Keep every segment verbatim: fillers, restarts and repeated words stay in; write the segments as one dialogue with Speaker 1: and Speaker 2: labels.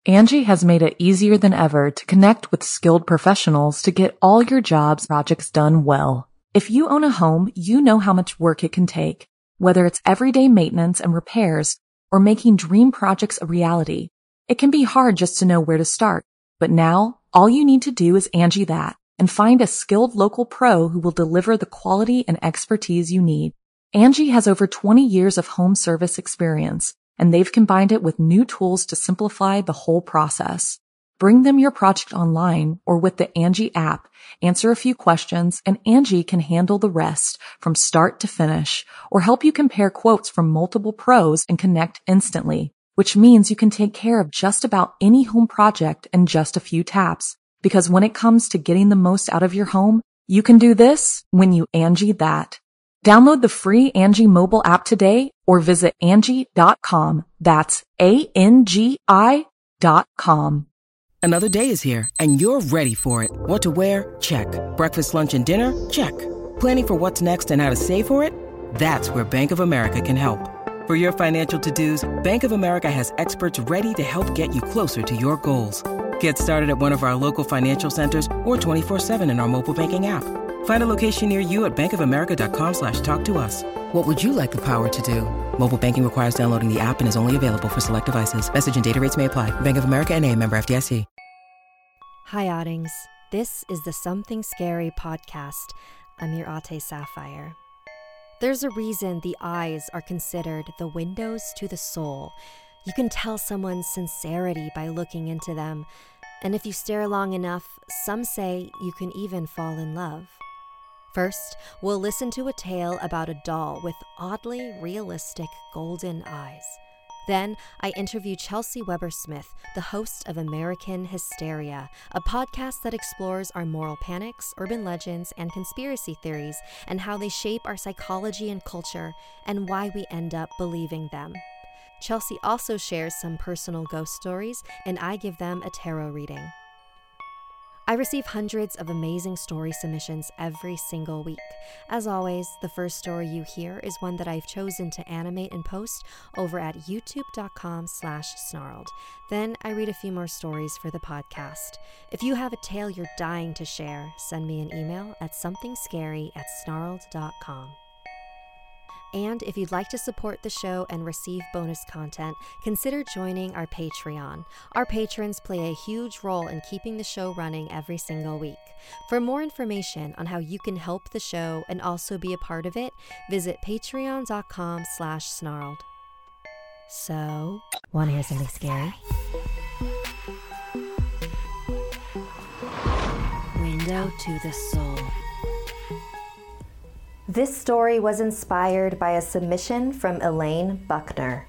Speaker 1: Angie has made it easier than ever to connect with skilled professionals to get all your jobs projects done well. If you own a home, you know how much work it can take, whether it's everyday maintenance and repairs or making dream projects a reality. It can be hard just to know where to start, but now all you need to do is Angie that and find a skilled local pro who will deliver the quality and expertise you need. Angie has over twenty years of home service experience, and they've combined it with new tools to simplify the whole process. Bring them your project online or with the Angie app, answer a few questions, and Angie can handle the rest from start to finish, or help you compare quotes from multiple pros and connect instantly, which means you can take care of just about any home project in just a few taps. Because when it comes to getting the most out of your home, you can do this when you Angie that. Download the free Angie mobile app today or visit Angie dot com. That's A N G I dot com.
Speaker 2: Another day is here and you're ready for it. What to wear? Check. Breakfast, lunch, and dinner? Check. Planning for what's next and how to save for it? That's where Bank of America can help. For your financial to-dos, Bank of America has experts ready to help get you closer to your goals. Get started at one of our local financial centers or twenty-four seven in our mobile banking app. Find a location near you at bankofamerica.com slash talk to us. What would you like the power to do? Mobile banking requires downloading the app and is only available for select devices. Message and data rates may apply. Bank of America N A, member F D I C.
Speaker 3: Hi, Oddings. This is the Something Scary podcast. I'm your Ate Sapphire. There's a reason the eyes are considered the windows to the soul. You can tell someone's sincerity by looking into them. And if you stare long enough, some say you can even fall in love. First, we'll listen to a tale about a doll with oddly realistic golden eyes. Then, I interview Chelsea Weber-Smith, the host of American Hysteria, a podcast that explores our moral panics, urban legends, and conspiracy theories, and how they shape our psychology and culture, and why we end up believing them. Chelsea also shares some personal ghost stories, and I give them a tarot reading. I receive hundreds of amazing story submissions every single week. As always, the first story you hear is one that I've chosen to animate and post over at youtube.com slash snarled. Then I read a few more stories for the podcast. If you have a tale you're dying to share, send me an email at somethingscary at snarled dot com. And if you'd like to support the show and receive bonus content, consider joining our Patreon. Our patrons play a huge role in keeping the show running every single week. For more information on how you can help the show and also be a part of it, visit patreon.com slash snarled. So, want to hear something scary? Window to the soul. This story was inspired by a submission from Elaine Buckner.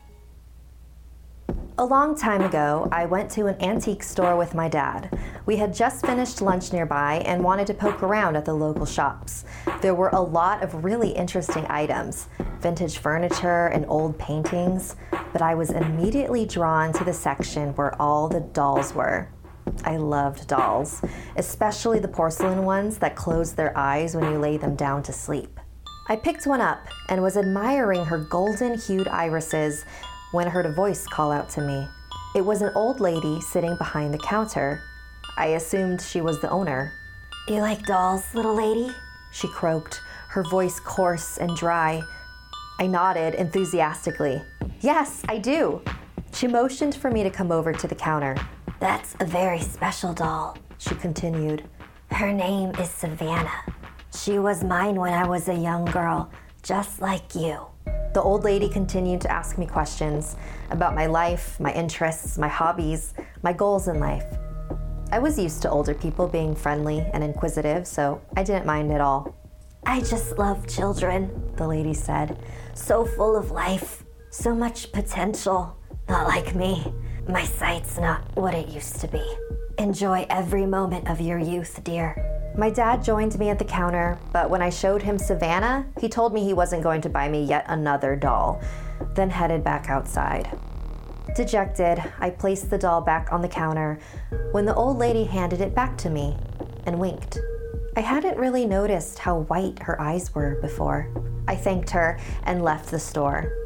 Speaker 3: A long time ago, I went to an antique store with my dad. We had just finished lunch nearby and wanted to poke around at the local shops. There were a lot of really interesting items, vintage furniture and old paintings, but I was immediately drawn to the section where all the dolls were. I loved dolls, especially the porcelain ones that close their eyes when you lay them down to sleep. I picked one up and was admiring her golden-hued irises when I heard a voice call out to me. It was an old lady sitting behind the counter. I assumed she was the owner. "You like dolls, little lady?" she croaked, her voice coarse and dry. I nodded enthusiastically. "Yes, I do." She motioned for me to come over to the counter. "That's a very special doll," she continued. "Her name is Savannah. She was mine when I was a young girl, just like you." The old lady continued to ask me questions about my life, my interests, my hobbies, my goals in life. I was used to older people being friendly and inquisitive, so I didn't mind at all. "I just love children," the lady said. "So full of life, so much potential. Not like me. My sight's not what it used to be. Enjoy every moment of your youth, dear." My dad joined me at the counter, but when I showed him Savannah, he told me he wasn't going to buy me yet another doll, then headed back outside. Dejected, I placed the doll back on the counter when the old lady handed it back to me and winked. I hadn't really noticed how white her eyes were before. I thanked her and left the store.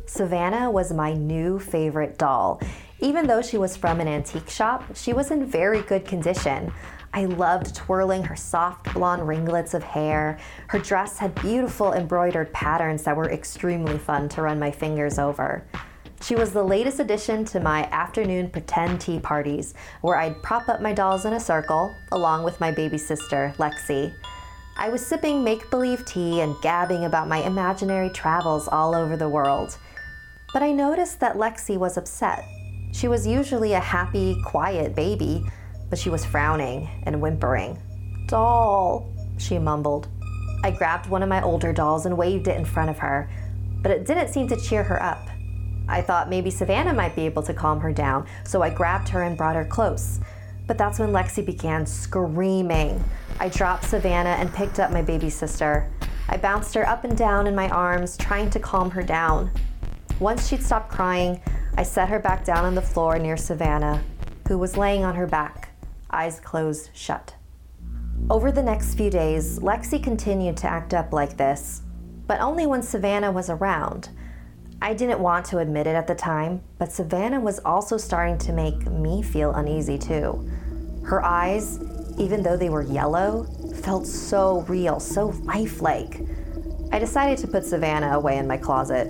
Speaker 3: Savannah was my new favorite doll. Even though she was from an antique shop, she was in very good condition. I loved twirling her soft blonde ringlets of hair. Her dress had beautiful embroidered patterns that were extremely fun to run my fingers over. She was the latest addition to my afternoon pretend tea parties, where I'd prop up my dolls in a circle, along with my baby sister, Lexi. I was sipping make-believe tea and gabbing about my imaginary travels all over the world. But I noticed that Lexi was upset. She was usually a happy, quiet baby, but she was frowning and whimpering. "Doll," she mumbled. I grabbed one of my older dolls and waved it in front of her, but it didn't seem to cheer her up. I thought maybe Savannah might be able to calm her down, so I grabbed her and brought her close. But that's when Lexi began screaming. I dropped Savannah and picked up my baby sister. I bounced her up and down in my arms, trying to calm her down. Once she'd stopped crying, I set her back down on the floor near Savannah, who was laying on her back, eyes closed shut. Over the next few days, Lexi continued to act up like this, but only when Savannah was around. I didn't want to admit it at the time, but Savannah was also starting to make me feel uneasy too. Her eyes, even though they were yellow, felt so real, so lifelike. I decided to put Savannah away in my closet.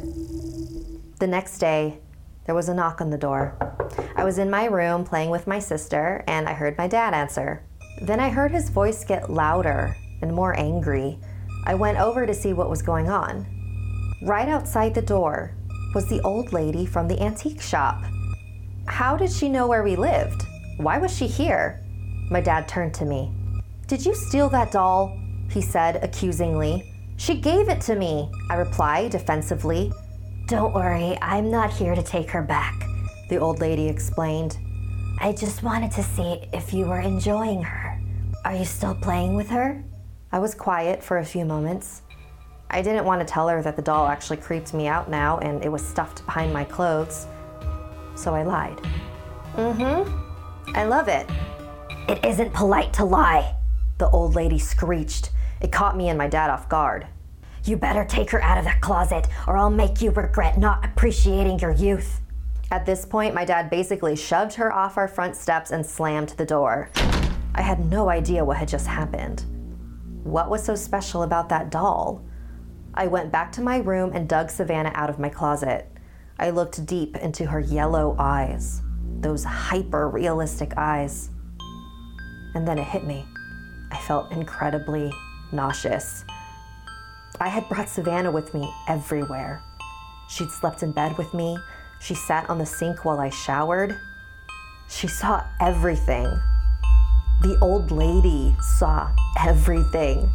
Speaker 3: The next day, there was a knock on the door. I was in my room playing with my sister, and I heard my dad answer. Then I heard his voice get louder and more angry. I went over to see what was going on. Right outside the door was the old lady from the antique shop. How did she know where we lived? Why was she here? My dad turned to me. "Did you steal that doll?" he said accusingly. "She gave it to me," I replied defensively. "Don't worry, I'm not here to take her back," the old lady explained. "I just wanted to see if you were enjoying her. Are you still playing with her?" I was quiet for a few moments. I didn't want to tell her that the doll actually creeped me out now and it was stuffed behind my clothes, so I lied. "Mm-hmm, I love it." "It isn't polite to lie," the old lady screeched. It caught me and my dad off guard. "You better take her out of that closet or I'll make you regret not appreciating your youth." At this point, my dad basically shoved her off our front steps and slammed the door. I had no idea what had just happened. What was so special about that doll? I went back to my room and dug Savannah out of my closet. I looked deep into her yellow eyes, those hyper-realistic eyes. And then it hit me. I felt incredibly nauseous. I had brought Savannah with me everywhere. She'd slept in bed with me. She sat on the sink while I showered. She saw everything. The old lady saw everything.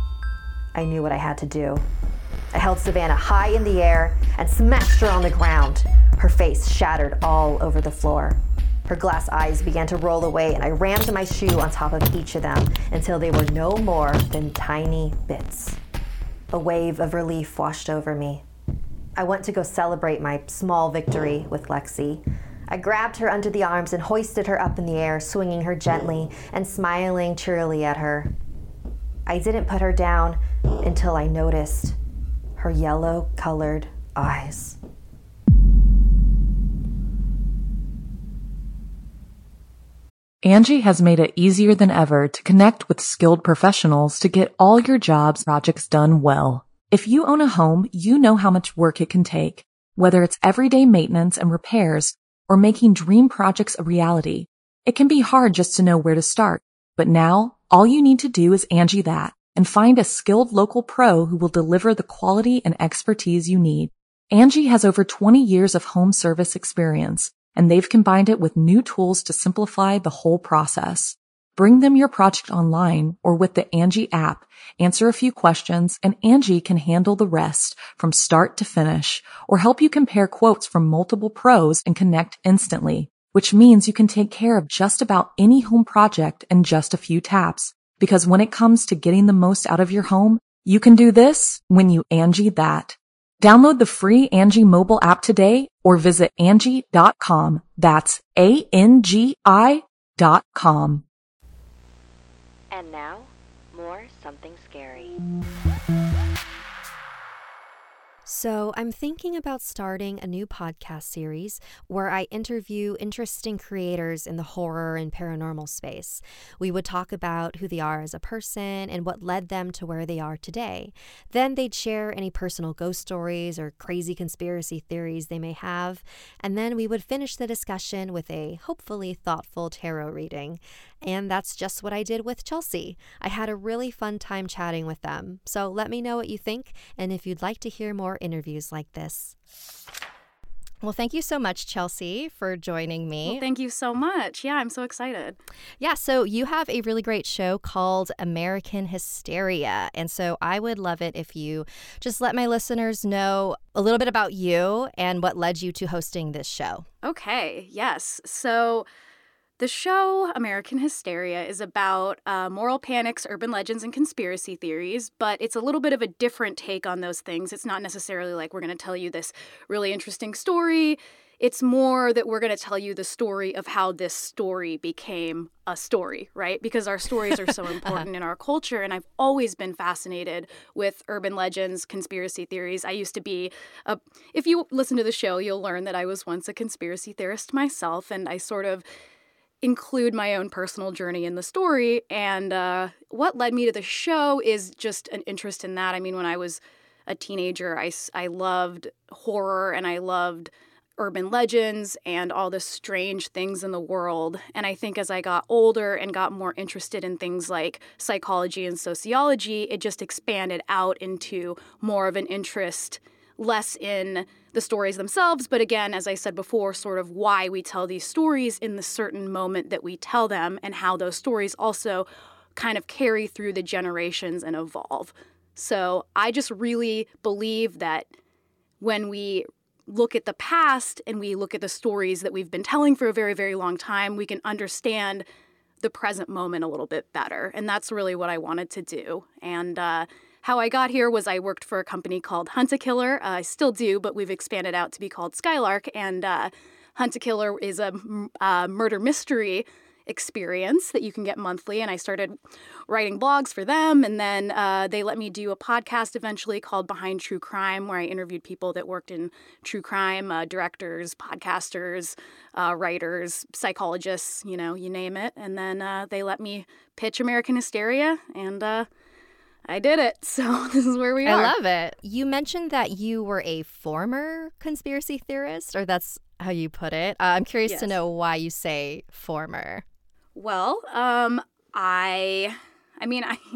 Speaker 3: I knew what I had to do. I held Savannah high in the air and smashed her on the ground. Her face shattered all over the floor. Her glass eyes began to roll away, and I rammed my shoe on top of each of them until they were no more than tiny bits. A wave of relief washed over me. I went to go celebrate my small victory with Lexi. I grabbed her under the arms and hoisted her up in the air, swinging her gently and smiling cheerily at her. I didn't put her down until I noticed her yellow-colored eyes.
Speaker 1: Angie has made it easier than ever to connect with skilled professionals to get all your jobs projects done well. If you own a home, you know how much work it can take, whether it's everyday maintenance and repairs or making dream projects a reality. It can be hard just to know where to start, but now all you need to do is Angie that and find a skilled local pro who will deliver the quality and expertise you need. Angie has over twenty years of home service experience, and they've combined it with new tools to simplify the whole process. Bring them your project online or with the Angie app, answer a few questions, and Angie can handle the rest from start to finish, or help you compare quotes from multiple pros and connect instantly, which means you can take care of just about any home project in just a few taps. Because when it comes to getting the most out of your home, you can do this when you Angie that. Download the free Angie mobile app today or visit Angie dot com. That's A N G I dot com.
Speaker 4: And now, more Something Scary.
Speaker 5: So I'm thinking about starting a new podcast series where I interview interesting creators in the horror and paranormal space. We would talk about who they are as a person and what led them to where they are today. Then they'd share any personal ghost stories or crazy conspiracy theories they may have. And then we would finish the discussion with a hopefully thoughtful tarot reading. And that's just what I did with Chelsea. I had a really fun time chatting with them. So let me know what you think and if you'd like to hear more interviews like this. Well, thank you so much, Chelsea, for joining me.
Speaker 6: Well, thank you so much. Yeah, I'm so excited.
Speaker 5: Yeah, so you have a really great show called American Hysteria. And so I would love it if you just let my listeners know a little bit about you and what led you to hosting this show.
Speaker 6: Okay, yes. So the show American Hysteria is about uh, moral panics, urban legends, and conspiracy theories, but it's a little bit of a different take on those things. It's not necessarily like we're going to tell you this really interesting story. It's more that we're going to tell you the story of how this story became a story, right? Because our stories are so important in our culture, and I've always been fascinated with urban legends, conspiracy theories. I used to be a, if you listen to the show, you'll learn that I was once a conspiracy theorist myself, and I sort of include my own personal journey in the story. And uh, what led me to the show is just an interest in that. I mean, when I was a teenager, I, I loved horror and I loved urban legends and all the strange things in the world. And I think as I got older and got more interested in things like psychology and sociology, it just expanded out into more of an interest, less in the stories themselves, but again, as I said before, sort of why we tell these stories in the certain moment that we tell them and how those stories also kind of carry through the generations and evolve. So I just really believe that when we look at the past and we look at the stories that we've been telling for a very, very long time, we can understand the present moment a little bit better. And that's really what I wanted to do. And uh, how I got here was I worked for a company called Hunt-A-Killer. Uh, I still do, but we've expanded out to be called Skylark. And uh, Hunt-A-Killer is a uh, murder mystery experience that you can get monthly. And I started writing blogs for them. And then uh, they let me do a podcast eventually called Behind True Crime, where I interviewed people that worked in true crime, uh, directors, podcasters, uh, writers, psychologists, you know, you name it. And then uh, they let me pitch American Hysteria, and uh, I did it. So this is where we are.
Speaker 5: I love it. You mentioned that you were a former conspiracy theorist, or that's how you put it. Uh, I'm curious
Speaker 6: Yes.
Speaker 5: to know why you say former.
Speaker 6: Well, um, I, I mean, I,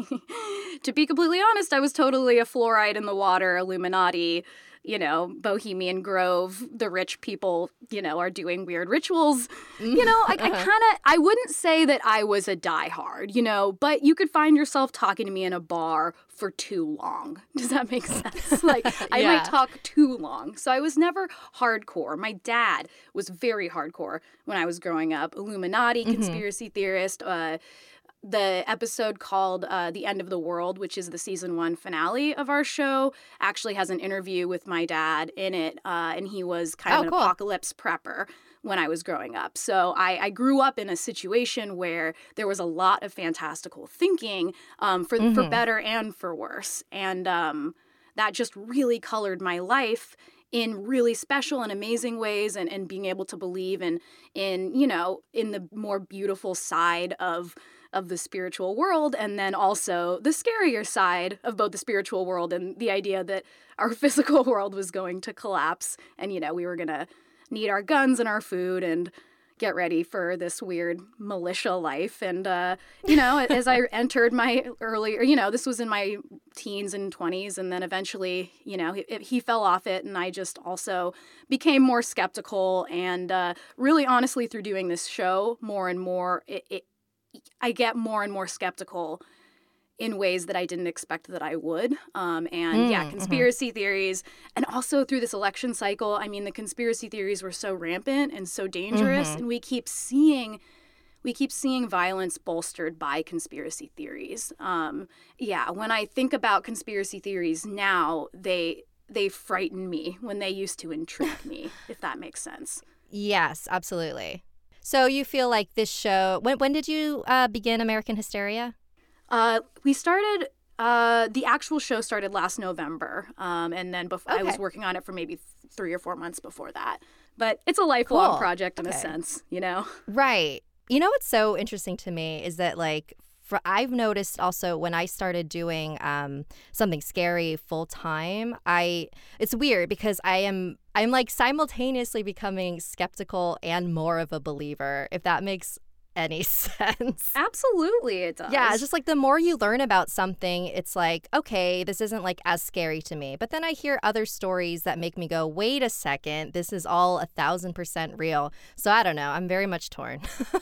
Speaker 6: to be completely honest, I was totally a fluoride in the water, Illuminati, you know, Bohemian Grove, the rich people, you know, are doing weird rituals. You know, I, I kind of, I wouldn't say that I was a diehard, you know, but you could find yourself talking to me in a bar for too long. Does that make sense? Like, I
Speaker 5: Yeah.
Speaker 6: might talk too long. So I was never hardcore. My dad was very hardcore when I was growing up. Illuminati, conspiracy theorist, uh, the episode called uh, The End of the World, which is the season one finale of our show, actually has an interview with my dad in it. Uh, and he was kind
Speaker 5: Oh,
Speaker 6: of an
Speaker 5: cool.
Speaker 6: apocalypse prepper when I was growing up. So I, I grew up in a situation where there was a lot of fantastical thinking, um, for, for better and for worse. And um, that just really colored my life in really special and amazing ways, and, and being able to believe in, in, you know, in the more beautiful side of of the spiritual world, and then also the scarier side of both the spiritual world and the idea that our physical world was going to collapse, and, you know, we were going to need our guns and our food and get ready for this weird militia life. And, uh, you know, as I entered my earlier, you know, this was in my teens and twenties, and then eventually, you know, he, he fell off it, and I just also became more skeptical. And uh, really, honestly, through doing this show, more and more, it, it I get more and more skeptical in ways that I didn't expect that I would. Um, and
Speaker 5: Mm,
Speaker 6: yeah, conspiracy theories. And also through this election cycle, I mean, the conspiracy theories were so rampant and so dangerous.
Speaker 5: Mm-hmm.
Speaker 6: And we keep seeing, we keep seeing violence bolstered by conspiracy theories. Um, yeah, when I think about conspiracy theories now, they they frighten me when they used to intrigue me, if that makes sense.
Speaker 5: Yes, absolutely. So you feel like this show, when when did you uh, begin American Hysteria?
Speaker 6: Uh, we started Uh, the actual show started last November, um, and then bef-
Speaker 5: Okay.
Speaker 6: I was working on it for maybe th- three or four months before that. But it's a lifelong
Speaker 5: Cool.
Speaker 6: project in
Speaker 5: Okay.
Speaker 6: a sense, you know?
Speaker 5: Right. You know what's so interesting to me is that, like, for, I've noticed also when I started doing um, something scary full time, I it's weird because I am I'm like simultaneously becoming skeptical and more of a believer, if that makes any sense.
Speaker 6: Absolutely, it does.
Speaker 5: Yeah, it's just like the more you learn about something, it's like, okay, this isn't like as scary to me. But then I hear other stories that make me go, wait a second, this is all a thousand percent real. So I don't know. I'm very much torn.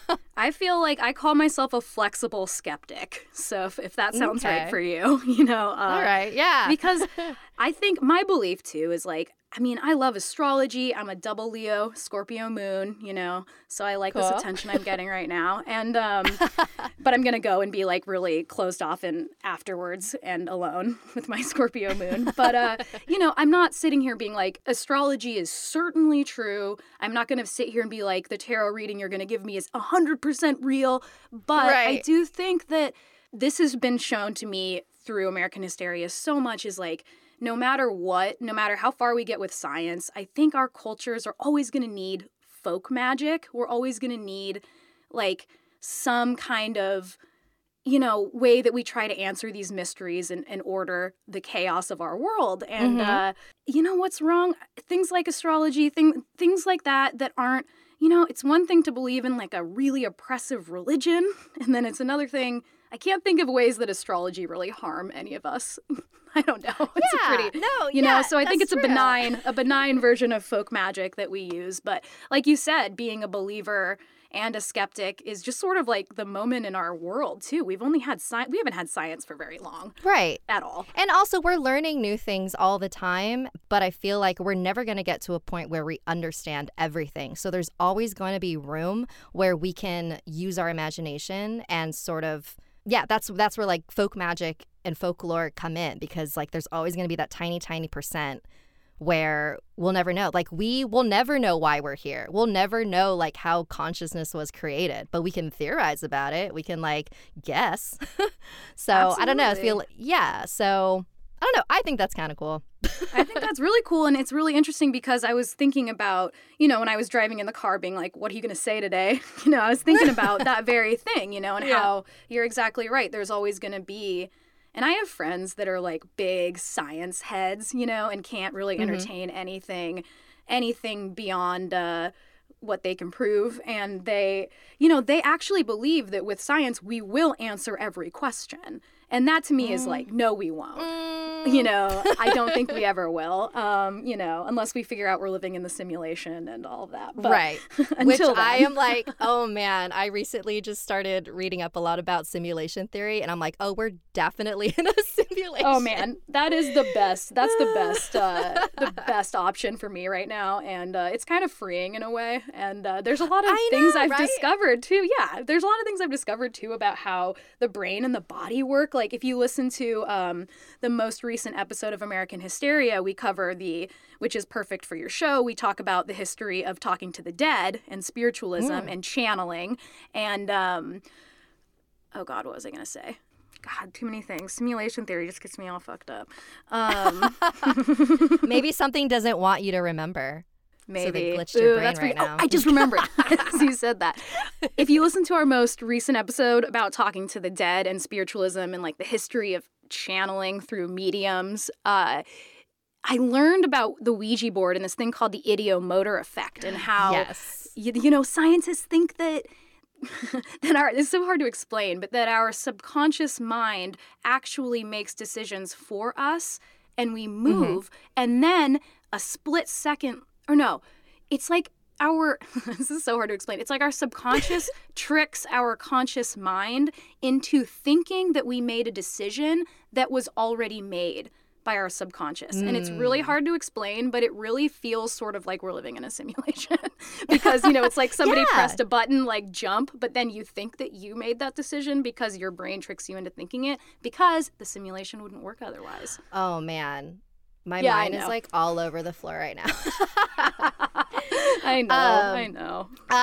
Speaker 6: I feel like I call myself a flexible skeptic. So if, if that sounds
Speaker 5: Okay.
Speaker 6: right for you, you know. Uh,
Speaker 5: All right. Yeah.
Speaker 6: Because I think my belief, too, is like, I mean, I love astrology. I'm a double Leo, Scorpio moon, you know, so I like this
Speaker 5: Cool.
Speaker 6: attention I'm getting right now. And, um, but I'm going to go and be like really closed off and afterwards and alone with my Scorpio moon. But, uh, you know, I'm not sitting here being like, astrology is certainly true. I'm not going to sit here and be like, the tarot reading you're going to give me is one hundred percent real. But I
Speaker 5: Right.
Speaker 6: do think that this has been shown to me through American Hysteria so much is like, no matter what, no matter how far we get with science, I think our cultures are always going to need folk magic. We're always going to need, like, some kind of, you know, way that we try to answer these mysteries and, and order the chaos of our world. And,
Speaker 5: Mhm.
Speaker 6: uh, you know, what's wrong? Things like astrology, thing, things like that that aren't, you know, it's one thing to believe in, like, a really oppressive religion. And then it's another thing, I can't think of ways that astrology really harm any of us. I don't know. It's
Speaker 5: Yeah,
Speaker 6: a pretty,
Speaker 5: no,
Speaker 6: you
Speaker 5: yeah,
Speaker 6: know, so I think
Speaker 5: that's
Speaker 6: it's a
Speaker 5: true.
Speaker 6: benign, a benign version of folk magic that we use. But like you said, being a believer and a skeptic is just sort of like the moment in our world too. We've only had science, we haven't had science for very long
Speaker 5: Right.
Speaker 6: at all.
Speaker 5: And also, we're learning new things all the time, but I feel like we're never going to get to a point where we understand everything. So there's always going to be room where we can use our imagination and sort of, yeah, that's that's where like folk magic and folklore come in, because like there's always going to be that tiny, tiny percent where we'll never know. Like we will never know why we're here. We'll never know like how consciousness was created, but we can theorize about it. We can like guess. So I don't know. I feel yeah. So I don't know. I think that's kind of cool.
Speaker 6: I think that's really cool, and it's really interesting because I was thinking about, you know, when I was driving in the car being like, what are you going to say today? You know, I was thinking about that very thing, you know, and
Speaker 5: Yeah.
Speaker 6: how you're exactly right. There's always going to be, and I have friends that are like big science heads, you know, and can't really
Speaker 5: Mhm.
Speaker 6: entertain anything, anything beyond uh, what they can prove. And they, you know, they actually believe that with science, we will answer every question. And that to me is like, no, we won't. You know, I don't think we ever will, um, you know, unless we figure out we're living in the simulation and all of that. But
Speaker 5: Right. Which
Speaker 6: until
Speaker 5: I
Speaker 6: then-
Speaker 5: am like, oh man, I recently just started reading up a lot about simulation theory, and I'm like, oh, we're definitely in a simulation.
Speaker 6: Oh man, that is the best. That's the best, uh, the best option for me right now, and uh, it's kind of freeing in a way. And uh, there's a lot of
Speaker 5: I
Speaker 6: things
Speaker 5: know,
Speaker 6: I've
Speaker 5: right?
Speaker 6: discovered too. Yeah, there's a lot of things I've discovered too about how the brain and the body work. Like if you listen to um, the most recent episode of American Hysteria, we cover the, which is perfect for your show. We talk about the history of talking to the dead and spiritualism and channeling, and um, oh God, what was I gonna say? God, too many things. Simulation theory just gets me all fucked up. Um,
Speaker 5: Maybe something doesn't want you to remember.
Speaker 6: maybe.
Speaker 5: they glitched your
Speaker 6: Ooh,
Speaker 5: brain
Speaker 6: that's
Speaker 5: right
Speaker 6: pretty-
Speaker 5: now.
Speaker 6: Oh, I just remembered as you said that. If you listen to our most recent episode about talking to the dead and spiritualism and like the history of channeling through mediums, uh, I learned about the Ouija board and this thing called the idiomotor effect and how,
Speaker 5: Yes.
Speaker 6: you, you know, scientists think that that our, it's so hard to explain, but that our subconscious mind actually makes decisions for us and we move, and then a split second, or no, it's like our, this is so hard to explain. It's like our subconscious tricks our conscious mind into thinking that we made a decision that was already made by our subconscious. And it's really hard to explain, but it really feels sort of like we're living in a simulation because, you know, it's like somebody
Speaker 5: Yeah.
Speaker 6: pressed a button like jump, but then you think that you made that decision because your brain tricks you into thinking it because the simulation wouldn't work otherwise.
Speaker 5: Oh man. My
Speaker 6: Yeah, I
Speaker 5: mind is
Speaker 6: know.
Speaker 5: like all over the floor right now.
Speaker 6: I know, um, I know.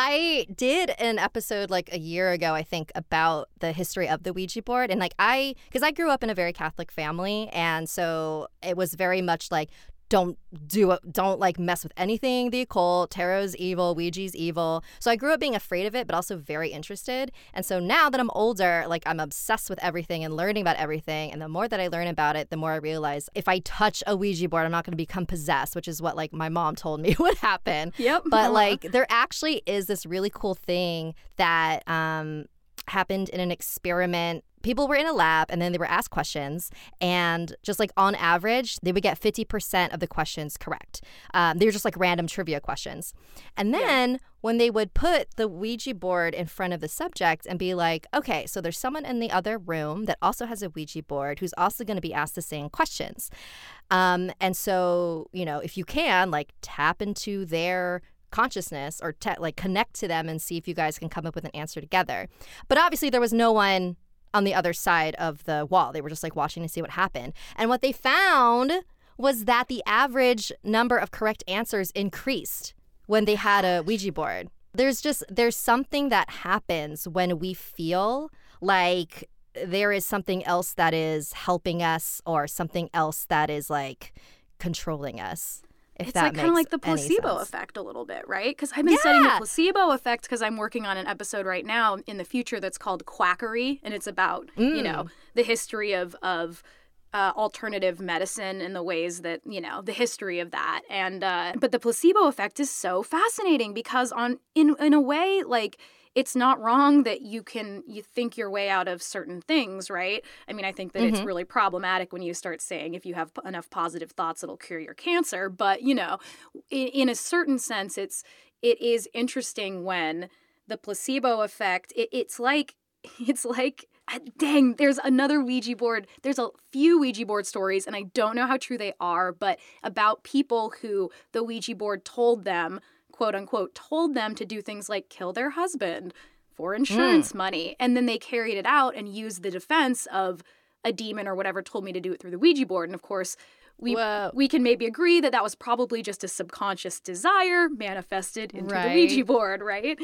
Speaker 5: I did an episode like a year ago, I think, about the history of the Ouija board. And like I, because I grew up in a very Catholic family. And so it was very much like, don't do it, don't like mess with anything the occult, tarot's evil, Ouija's evil. So I grew up being afraid of it, but also very interested. And so now that I'm older, like I'm obsessed with everything and learning about everything. And the more that I learn about it, the more I realize if I touch a Ouija board, I'm not going to become possessed, which is what like my mom told me would happen.
Speaker 6: Yep.
Speaker 5: But like there actually is this really cool thing that um, happened in an experiment. People were in a lab and then they were asked questions, and just like on average, they would get fifty percent of the questions correct. Um, they were just like random trivia questions. And then yeah. when they would put the Ouija board in front of the subject and be like, okay, so there's someone in the other room that also has a Ouija board who's also going to be asked the same questions. Um, and so, you know, if you can, like tap into their consciousness or te- like connect to them and see if you guys can come up with an answer together. But obviously there was no one on the other side of the wall. They were just like watching to see what happened. And what they found was that the average number of correct answers increased when they had a Ouija board. There's just, there's something that happens when we feel like there is something else that is helping us or something else that is like controlling us. If
Speaker 6: it's
Speaker 5: that
Speaker 6: like kind of like the placebo effect a little bit, right? Because I've been yeah. studying the placebo effect because I'm working on an episode right now in the future that's called Quackery, and it's about mm. you know the history of of uh, alternative medicine and the ways that you know the history of that. And uh, but the placebo effect is so fascinating because on in in a way like. It's not wrong that you can you think your way out of certain things, right? I mean, I think that mm-hmm. it's really problematic when you start saying if you have p- enough positive thoughts, it'll cure your cancer. But, you know, in, in a certain sense, it's it is interesting when the placebo effect, it, it's like, it's like, dang, there's another Ouija board. There's a few Ouija board stories, and I don't know how true they are, but about people who the Ouija board told them, quote unquote, told them to do things like kill their husband for insurance mm. money. And then they carried it out and used the defense of a demon or whatever told me to do it through the Ouija board. And of course, we Whoa. we can maybe agree that that was probably just a subconscious desire manifested into right. the Ouija board, right?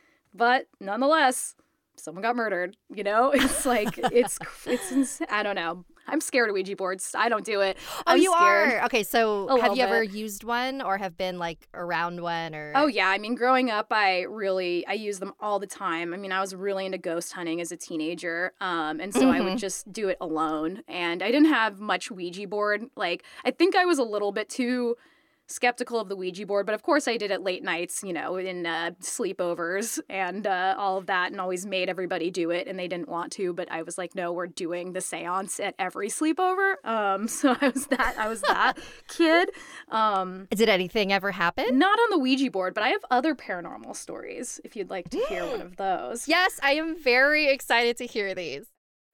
Speaker 6: But nonetheless, someone got murdered, you know? It's like, it's, it's insane. I don't know. I'm scared of Ouija boards. I don't do it. I'm
Speaker 5: oh, you
Speaker 6: scared.
Speaker 5: are? Okay, so
Speaker 6: a
Speaker 5: have you
Speaker 6: bit.
Speaker 5: ever used one or have been, like, around one? Or?
Speaker 6: Oh, yeah. I mean, growing up, I really, I used them all the time. I mean, I was really into ghost hunting as a teenager, um, and so mm-hmm. I would just do it alone. And I didn't have much Ouija board. Like, I think I was a little bit too skeptical of the Ouija board, but of course I did it late nights, you know, in uh, sleepovers and uh, all of that, and always made everybody do it, and they didn't want to, but I was like, no, we're doing the seance at every sleepover. Um, so I was that, I was that kid. Um,
Speaker 5: did anything ever happen?
Speaker 6: Not on the Ouija board, but I have other paranormal stories if you'd like to hear one of those.
Speaker 5: Yes, I am very excited to hear these.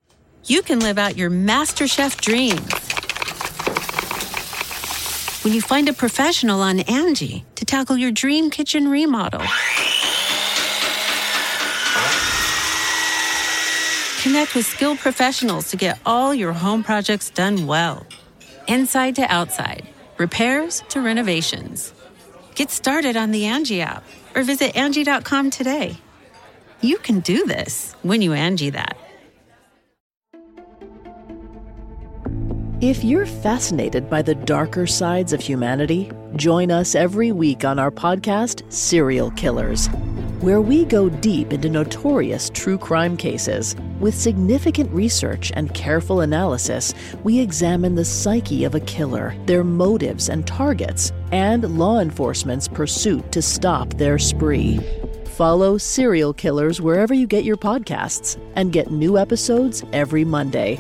Speaker 7: You can live out your MasterChef dreams when you find a professional on Angie to tackle your dream kitchen remodel. Connect with skilled professionals to get all your home projects done well. Inside to outside, repairs to renovations. Get started on the Angie app or visit Angie dot com today. You can do this when you Angie that.
Speaker 8: If you're fascinated by the darker sides of humanity, join us every week on our podcast, Serial Killers, where we go deep into notorious true crime cases. With significant research and careful analysis, we examine the psyche of a killer, their motives and targets, and law enforcement's pursuit to stop their spree. Follow Serial Killers wherever you get your podcasts and get new episodes every Monday.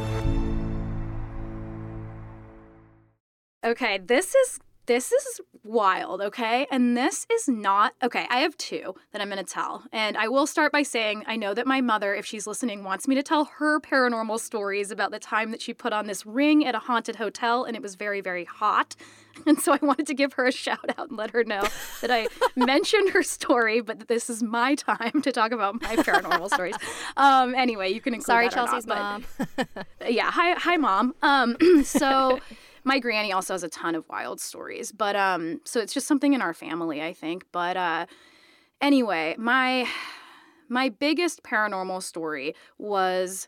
Speaker 6: Okay, this is this is wild, okay? And this is not... Okay, I have two that I'm going to tell. And I will start by saying I know that my mother, if she's listening, wants me to tell her paranormal stories about the time that she put on this ring at a haunted hotel and it was very, very hot. And so I wanted to give her a shout out and let her know that I mentioned her story, but that this is my time to talk about my paranormal stories. Um, anyway, you can include
Speaker 5: Sorry,
Speaker 6: that
Speaker 5: Chelsea's
Speaker 6: or not,
Speaker 5: mom.
Speaker 6: But, yeah, hi, hi, mom. Um, so... my granny also has a ton of wild stories. But um, so it's just something in our family, I think. But uh, anyway, my my biggest paranormal story was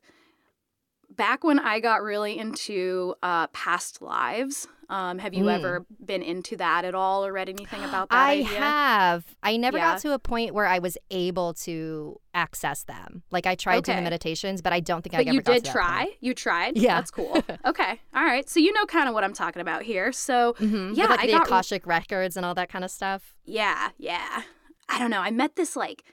Speaker 6: back when I got really into uh, past lives. Um, have you mm. ever been into that at all or read anything about that
Speaker 5: I
Speaker 6: idea?
Speaker 5: have. I never
Speaker 6: yeah.
Speaker 5: got to a point where I was able to access them. Like I tried
Speaker 6: okay.
Speaker 5: doing the meditations, but I don't think
Speaker 6: but
Speaker 5: I ever
Speaker 6: you
Speaker 5: got
Speaker 6: did
Speaker 5: to that
Speaker 6: try?
Speaker 5: point.
Speaker 6: You tried?
Speaker 5: Yeah.
Speaker 6: That's cool. Okay. All right. So you know kind of what I'm talking about here. So
Speaker 5: mm-hmm.
Speaker 6: yeah,
Speaker 5: With, like
Speaker 6: I
Speaker 5: the
Speaker 6: got...
Speaker 5: Akashic records and all that kind of stuff.
Speaker 6: Yeah, yeah. I don't know. I met this like...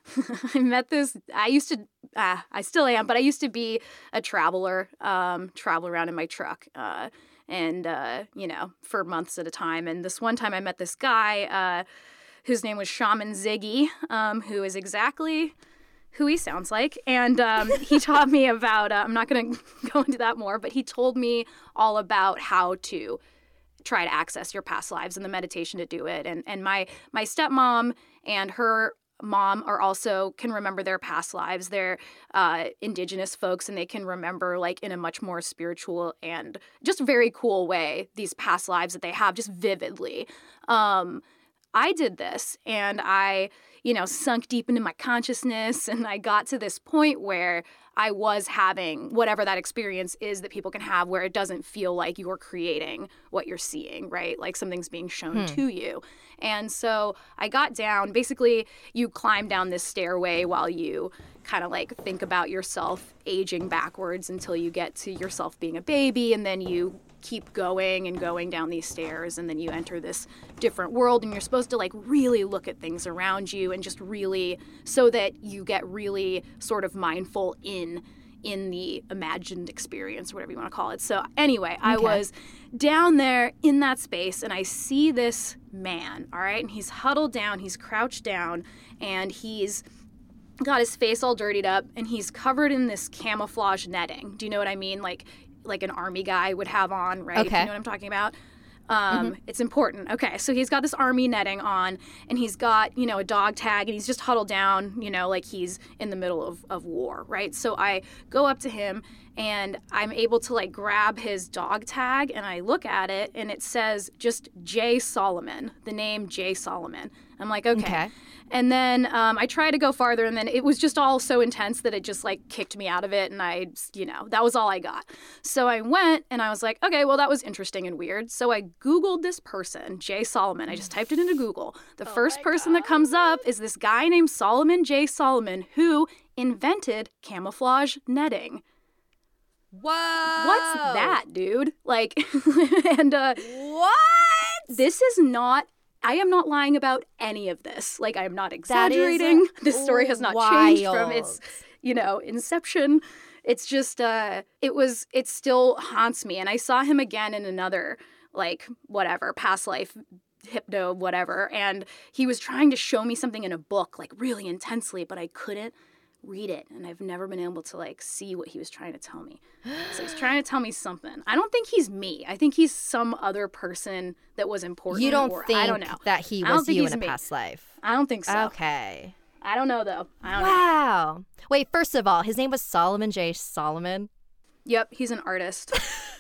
Speaker 6: I met this, I used to, uh, I still am, but I used to be a traveler, um, travel around in my truck, uh, and, uh, you know, for months at a time. And this one time I met this guy, uh, whose name was Shaman Ziggy, um, who is exactly who he sounds like. And um, he taught me about, uh, I'm not going to go into that more, but he told me all about how to try to access your past lives and the meditation to do it. And, and my, my stepmom and her mom are also can remember their past lives. They're uh, indigenous folks, and they can remember like in a much more spiritual and just very cool way these past lives that they have just vividly. Um, I did this, and I, you know, sunk deep into my consciousness, and I got to this point where I was having whatever that experience is that people can have, where it doesn't feel like you're creating what you're seeing, right? Like something's being shown hmm. to you. And so I got down. Basically, you climb down this stairway while you kind of like think about yourself aging backwards until you get to yourself being a baby, and then you keep going and going down these stairs, and then you enter this different world, and you're supposed to like really look at things around you and just really so that you get really sort of mindful in in the imagined experience, whatever you want to call it. So anyway, okay. I was down there in that space, and I see this man, all right, and he's huddled down, he's crouched down, and he's got his face all dirtied up, and he's covered in this camouflage netting. Do you know what I mean? Like like an army guy would have on, right?
Speaker 5: Okay.
Speaker 6: You know what I'm talking about? Um, mm-hmm. It's important. Okay, so he's got this army netting on, and he's got, you know, a dog tag, and he's just huddled down, you know, like he's in the middle of, of war, right? So I go up to him, and I'm able to, like, grab his dog tag, and I look at it, and it says just J. Solomon, the name J. Solomon. I'm like, okay. okay. And then um, I tried to go farther, and then it was just all so intense that it just, like, kicked me out of it, and I, you know, that was all I got. So I went, and I was like, okay, well, that was interesting and weird. So I Googled this person, J. Solomon. I just typed it into Google. The oh first person God. that comes up is this guy named Solomon J. Solomon, who invented camouflage netting.
Speaker 5: Whoa!
Speaker 6: What's that, dude? Like, and, uh...
Speaker 5: What?
Speaker 6: This is not... I am not lying about any of this. Like, I am not exaggerating. This story has not
Speaker 5: wild.
Speaker 6: changed from its, you know, inception. It's just, uh, it was, it still haunts me. And I saw him again in another, like, whatever, past life, hypno, whatever. And he was trying to show me something in a book, like, really intensely, but I couldn't read it. And I've never been able to, like, see what he was trying to tell me. So he's trying to tell me something. I don't think he's me. I think he's some other person that was important.
Speaker 5: You don't
Speaker 6: or,
Speaker 5: think
Speaker 6: I don't know.
Speaker 5: that he was you in a me. past life?
Speaker 6: I don't think so.
Speaker 5: Okay.
Speaker 6: I don't know, though. I don't
Speaker 5: wow.
Speaker 6: know.
Speaker 5: Wait, first of all, his name was Solomon J. Solomon?
Speaker 6: Yep, he's an artist.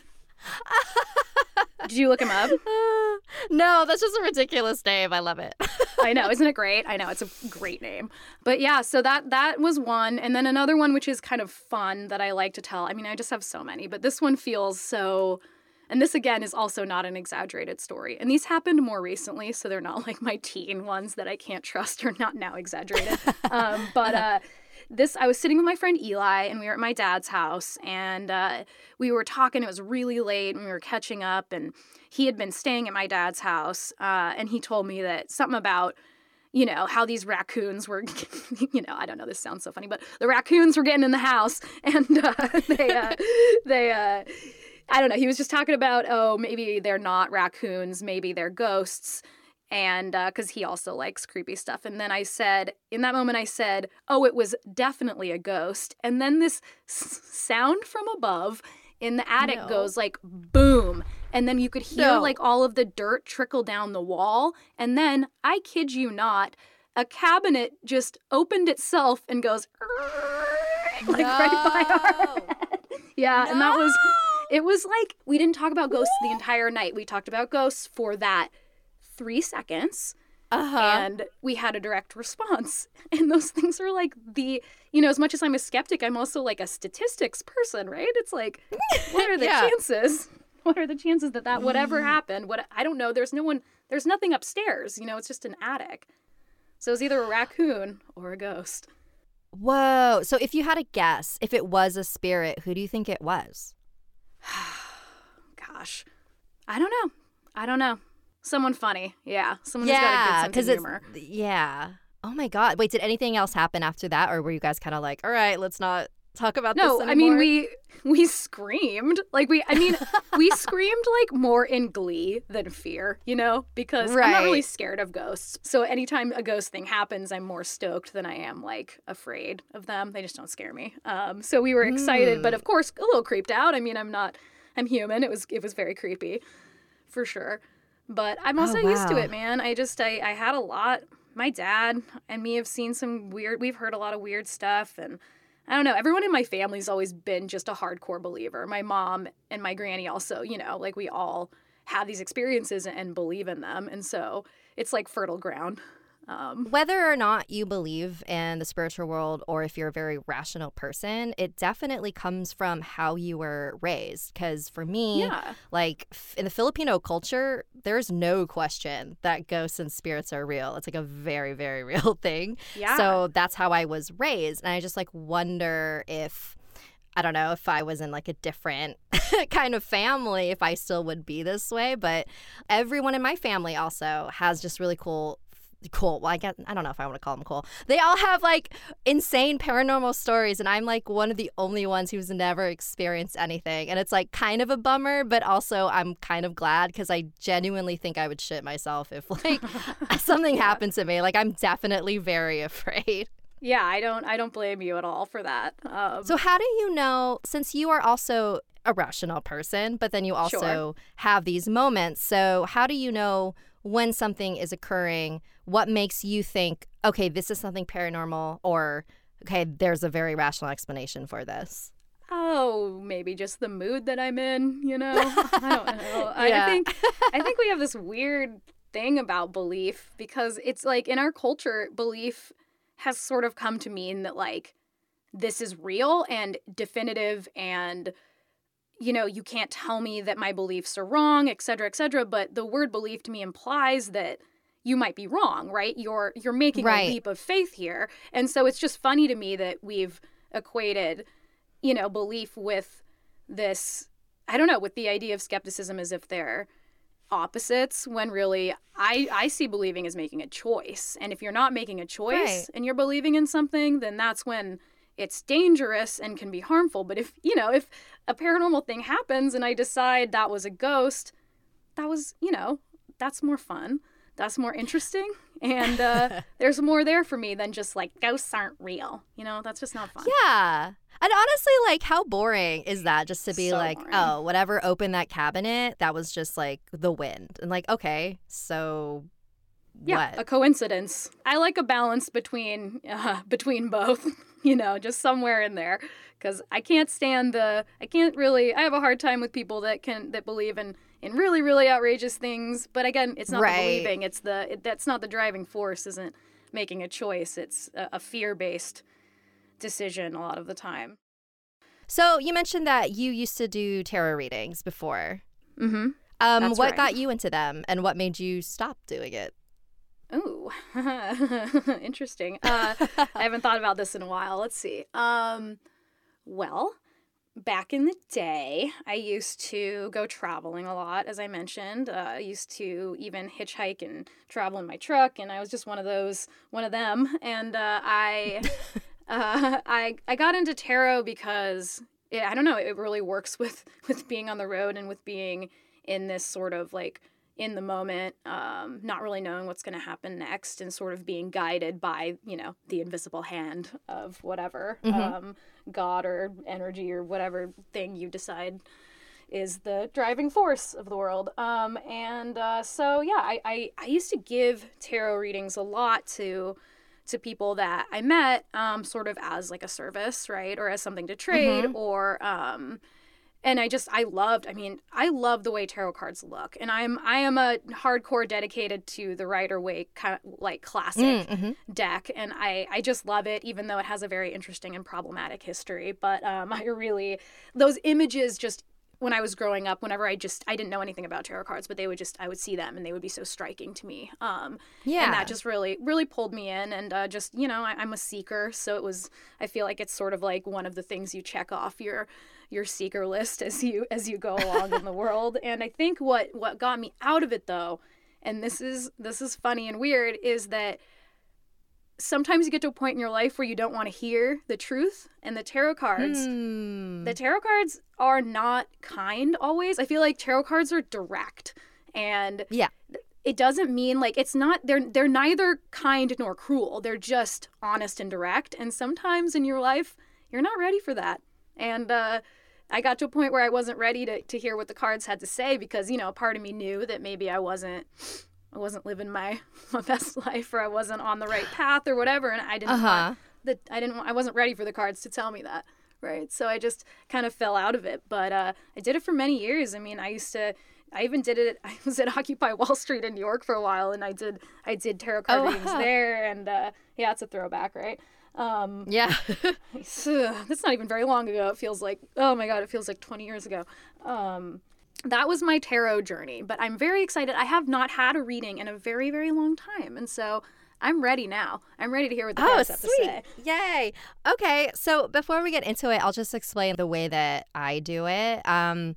Speaker 6: Did you look him up?
Speaker 5: Uh, no, that's just a ridiculous name. I love it.
Speaker 6: I know. Isn't it great? I know. It's a great name. But yeah, so that that was one. And then another one, which is kind of fun that I like to tell. I mean, I just have so many. But this one feels so... And this, again, is also not an exaggerated story. And these happened more recently, so they're not like my teen ones that I can't trust or not now exaggerated. um, but... uh This, I was sitting with my friend Eli, and we were at my dad's house, and uh, we were talking. It was really late, and we were catching up, and he had been staying at my dad's house, uh, and he told me that something about, you know, how these raccoons were, you know, I don't know, this sounds so funny, but the raccoons were getting in the house, and uh, they, uh, they, uh, I don't know, he was just talking about, oh, maybe they're not raccoons, maybe they're ghosts. And because uh, he also likes creepy stuff. And then I said, in that moment, I said, oh, it was definitely a ghost. And then this s- sound from above in the attic no. goes like, boom. And then you could hear no. like all of the dirt trickle down the wall. And then, I kid you not, a cabinet just opened itself and goes, like no. right by our head. Yeah, no. and that was... It was like we didn't talk about ghosts the entire night. We talked about ghosts for that three seconds.
Speaker 5: Uh-huh.
Speaker 6: And we had a direct response. And those things are like the, you know, as much as I'm a skeptic, I'm also like a statistics person, right? It's like, what are the
Speaker 5: Yeah.
Speaker 6: chances? What are the chances that that would ever happen? What I don't know. There's no one, there's nothing upstairs. You know, it's just an attic. So it's either a raccoon or a ghost.
Speaker 5: Whoa. So if you had a guess, if it was a spirit, who do you think it was?
Speaker 6: Gosh. I don't know. I don't know. Someone funny. Yeah. Someone
Speaker 5: yeah,
Speaker 6: who's got a good sense of
Speaker 5: it's,
Speaker 6: humor.
Speaker 5: Yeah. Oh my God. Wait, did anything else happen after that? Or were you guys kind of like, all right, let's not talk about
Speaker 6: No,
Speaker 5: this
Speaker 6: I
Speaker 5: anymore?
Speaker 6: mean, we we screamed. Like, we, I mean, we screamed, like, more in glee than fear, you know? Because I'm not really
Speaker 5: Right.
Speaker 6: scared of ghosts. So anytime a ghost thing happens, I'm more stoked than I am, like, afraid of them. They just don't scare me. Um, so we were excited,
Speaker 5: Hmm.
Speaker 6: but of course, a little creeped out. I mean, I'm not, I'm human. It was, it was very creepy, for sure. But I'm also
Speaker 5: Oh,
Speaker 6: used to
Speaker 5: wow.
Speaker 6: it, man. I just, I, I had a lot. My dad and me have seen some weird, we've heard a lot of weird stuff. And I don't know, everyone in my family's always been just a hardcore believer. My mom and my granny also, you know, like we all have these experiences and believe in them. And so it's like fertile ground. Um,
Speaker 5: Whether or not you believe in the spiritual world or if you're a very rational person, it definitely comes from how you were raised. Because for me,
Speaker 6: yeah.
Speaker 5: like f- in the Filipino culture, there's no question that ghosts and spirits are real. It's like a very, very real thing.
Speaker 6: Yeah.
Speaker 5: So that's how I was raised. And I just like wonder if, I don't know, if I was in like a different kind of family, if I still would be this way. But everyone in my family also has just really cool cool. Well, I guess I don't know if I want to call them cool. They all have like insane paranormal stories, and I'm like one of the only ones who's never experienced anything. And it's like kind of a bummer, but also I'm kind of glad because I genuinely think I would shit myself if like something
Speaker 6: Yeah.
Speaker 5: happened to me. Like I'm definitely very afraid.
Speaker 6: Yeah, I don't I don't blame you at all for that. Um,
Speaker 5: So how do you know, since you are also a rational person, but then you also
Speaker 6: Sure.
Speaker 5: have these moments, so how do you know when something is occurring? What makes you think, okay, this is something paranormal, or okay, there's a very rational explanation for this?
Speaker 6: oh, maybe just the mood that I'm in, you know? I don't know. I,
Speaker 5: Yeah.
Speaker 6: I think I think we have this weird thing about belief because it's like in our culture, belief has sort of come to mean that like this is real and definitive and you know, you can't tell me that my beliefs are wrong, et cetera, et cetera. But the word belief to me implies that you might be wrong, right? You're you're making
Speaker 5: Right.
Speaker 6: a leap of faith here. And so it's just funny to me that we've equated, you know, belief with this, I don't know, with the idea of skepticism as if they're opposites when really I, I see believing as making a choice. And if you're not making a choice
Speaker 5: Right.
Speaker 6: and you're believing in something, then that's when it's dangerous and can be harmful. But if, you know, if a paranormal thing happens and I decide that was a ghost, that was, you know, that's more fun. That's more interesting. And uh, there's more there for me than just like ghosts aren't real. You know, that's just not fun.
Speaker 5: Yeah. And honestly, like, how boring is that just to be
Speaker 6: So
Speaker 5: like,
Speaker 6: boring.
Speaker 5: oh, whatever opened that cabinet, that was just like the wind. And like, okay, so
Speaker 6: Yeah,
Speaker 5: what?
Speaker 6: a coincidence. I like a balance between uh, between both, you know, just somewhere in there. Because I can't stand the, I can't really, I have a hard time with people that can, that believe in, in really, really outrageous things. But again, it's not
Speaker 5: Right.
Speaker 6: the believing, it's the, it, that's not the driving force, isn't making a choice. It's a, a fear-based decision a lot of the time.
Speaker 5: So you mentioned that you used to do tarot readings before.
Speaker 6: Mm-hmm.
Speaker 5: Um,
Speaker 6: That's
Speaker 5: what
Speaker 6: right.
Speaker 5: got you into them and what made you stop doing it?
Speaker 6: Ooh, interesting. Uh, I haven't thought about this in a while. Let's see. Um, well, back in the day, I used to go traveling a lot, as I mentioned. Uh, I used to even hitchhike and travel in my truck, and I was just one of those, one of them. And uh, I, uh, I, I got into tarot because it, I don't know, it really works with with being on the road and with being in this sort of like in the moment, um, not really knowing what's going to happen next and sort of being guided by, you know, the invisible hand of whatever,
Speaker 5: Mhm.
Speaker 6: um, God or energy or whatever thing you decide is the driving force of the world. Um, and uh, so, yeah, I, I, I used to give tarot readings a lot to to people that I met, um, sort of as like a service, right? Or as something to trade
Speaker 5: Mhm.
Speaker 6: or... Um, And I just, I loved, I mean, I love the way tarot cards look. And I'm, I am a hardcore dedicated to the Rider-Waite kind of like classic
Speaker 5: Mm-hmm.
Speaker 6: deck. And I, I just love it, even though it has a very interesting and problematic history. But um, I really, those images just, when I was growing up, whenever I just, I didn't know anything about tarot cards, but they would just, I would see them and they would be so striking to me. Um,
Speaker 5: Yeah.
Speaker 6: And that just really, really pulled me in. And uh, just, you know, I, I'm a seeker. So it was, I feel like it's sort of like one of the things you check off your your seeker list as you as you go along in the world. And I think what what got me out of it, though, and this is this is funny and weird, is that sometimes you get to a point in your life where you don't want to hear the truth. And the tarot cards,
Speaker 5: Hmm.
Speaker 6: the tarot cards are not kind always. I feel like tarot cards are direct. And
Speaker 5: Yeah.
Speaker 6: it doesn't mean like it's not, they're they're neither kind nor cruel. They're just honest and direct. And sometimes in your life, you're not ready for that. And uh, I got to a point where I wasn't ready to, to hear what the cards had to say because, you know, a part of me knew that maybe I wasn't I wasn't living my, my best life, or I wasn't on the right path or whatever. And I didn't
Speaker 5: Uh-huh.
Speaker 6: want that I didn't want, I wasn't ready for the cards to tell me that. Right. So I just kind of fell out of it. But uh, I did it for many years. I mean, I used to I even did it. I was at Occupy Wall Street in New York for a while, and I did I did tarot card
Speaker 5: Oh,
Speaker 6: readings
Speaker 5: wow.
Speaker 6: there, and uh, yeah, it's a throwback, right? Um,
Speaker 5: Yeah.
Speaker 6: that's not even very long ago. It feels like, oh my God, it feels like twenty years ago. Um, that was my tarot journey, but I'm very excited. I have not had a reading in a very, very long time, and so I'm ready now. I'm ready to hear what the
Speaker 5: Oh,
Speaker 6: cards have
Speaker 5: sweet.
Speaker 6: to say.
Speaker 5: Yay. Okay. So before we get into it, I'll just explain the way that I do it. Um,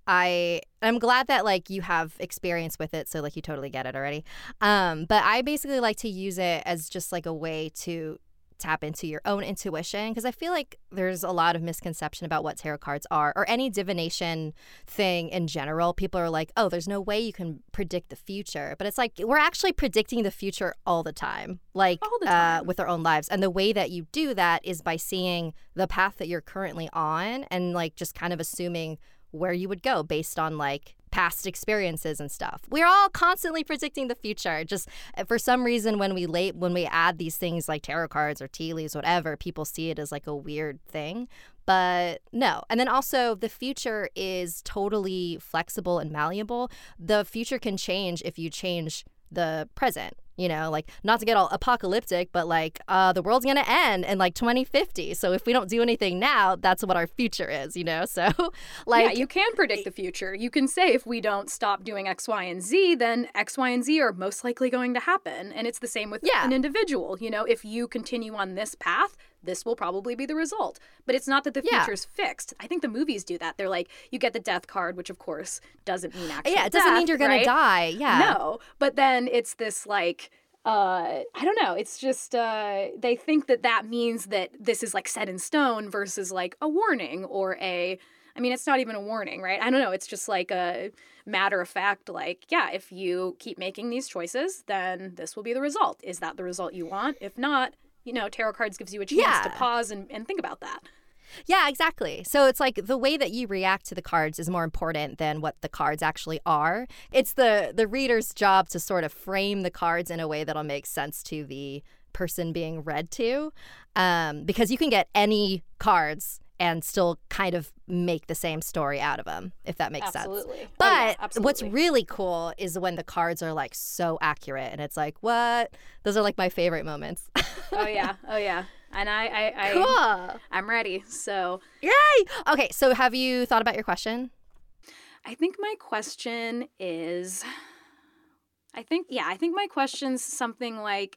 Speaker 5: I I'm glad that like you have experience with it, so like you totally get it already. Um, but I basically like to use it as just like a way to tap into your own intuition, because I feel like there's a lot of misconception about what tarot cards are, or any divination thing in general. People are like, oh, there's no way you can predict the future. But it's like, we're actually predicting the future all the time, like
Speaker 6: All the
Speaker 5: Uh,
Speaker 6: time.
Speaker 5: with our own lives. And the way that you do that is by seeing the path that you're currently on and like just kind of assuming where you would go based on like past experiences and stuff. We're all constantly predicting the future. Just uh, for some reason, when we late when we add these things like tarot cards or tea leaves, whatever, people see it as like a weird thing. But no. And then also the future is totally flexible and malleable. The future can change if you change the present. You know, like not to get all apocalyptic, but like uh, the world's going to end in like twenty fifty. So if we don't do anything now, that's what our future is, you know? So like,
Speaker 6: yeah, you can predict the future. You can say if we don't stop doing X, Y, and Z, then X, Y, and Z are most likely going to happen. And it's the same with
Speaker 5: Yeah.
Speaker 6: an individual. You know, if you continue on this path, this will probably be the result. But it's not that the
Speaker 5: Yeah.
Speaker 6: future's fixed. I think the movies do that. They're like, you get the death card, which of course doesn't mean actual
Speaker 5: yeah, it doesn't mean
Speaker 6: death,
Speaker 5: you're going
Speaker 6: right?
Speaker 5: to die. Yeah.
Speaker 6: No, but then it's this like, uh, I don't know. It's just uh, they think that that means that this is like set in stone versus like a warning or a. I mean, it's not even a warning, right? I don't know. It's just like a matter of fact. Like, yeah, if you keep making these choices, then this will be the result. Is that the result you want? If not, you know, tarot cards gives you a chance
Speaker 5: Yeah.
Speaker 6: to pause and, and think about that.
Speaker 5: Yeah, exactly. So it's like the way that you react to the cards is more important than what the cards actually are. It's the the reader's job to sort of frame the cards in a way that'll make sense to the person being read to, um, because you can get any cards and still kind of make the same story out of them, if that makes
Speaker 6: Absolutely.
Speaker 5: sense.
Speaker 6: Oh,
Speaker 5: But
Speaker 6: yeah,
Speaker 5: what's
Speaker 6: absolutely.
Speaker 5: really cool is when the cards are like so accurate and it's like, what? Those are like my favorite moments.
Speaker 6: Oh yeah, oh yeah. And I, I, I
Speaker 5: Cool.
Speaker 6: I'm ready. So
Speaker 5: Yay! Okay, so have you thought about your question?
Speaker 6: I think my question is, I think, yeah, I think my question's something like,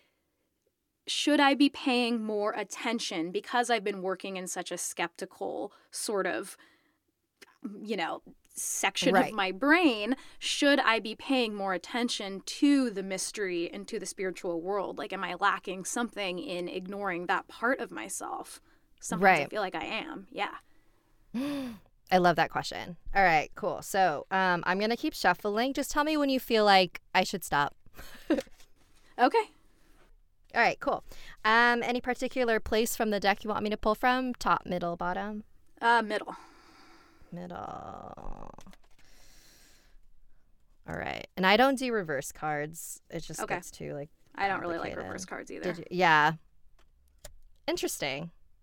Speaker 6: should I be paying more attention because I've been working in such a skeptical sort of, you know, section
Speaker 5: Right.
Speaker 6: of my brain? Should I be paying more attention to the mystery and to the spiritual world? Like, am I lacking something in ignoring that part of myself? Sometimes I
Speaker 5: Right.
Speaker 6: feel like I am. Yeah.
Speaker 5: I love that question. All right, cool. So um, I'm going to keep shuffling. Just tell me when you feel like I should stop.
Speaker 6: Okay.
Speaker 5: All right, cool. Um, any particular place from the deck you want me to pull from? Top, middle, bottom?
Speaker 6: Uh, middle.
Speaker 5: Middle. All right. And I don't do reverse cards. It just
Speaker 6: Okay.
Speaker 5: gets too, like,
Speaker 6: I don't really like
Speaker 5: complicated.
Speaker 6: reverse cards either.
Speaker 5: Did you? Yeah. Interesting.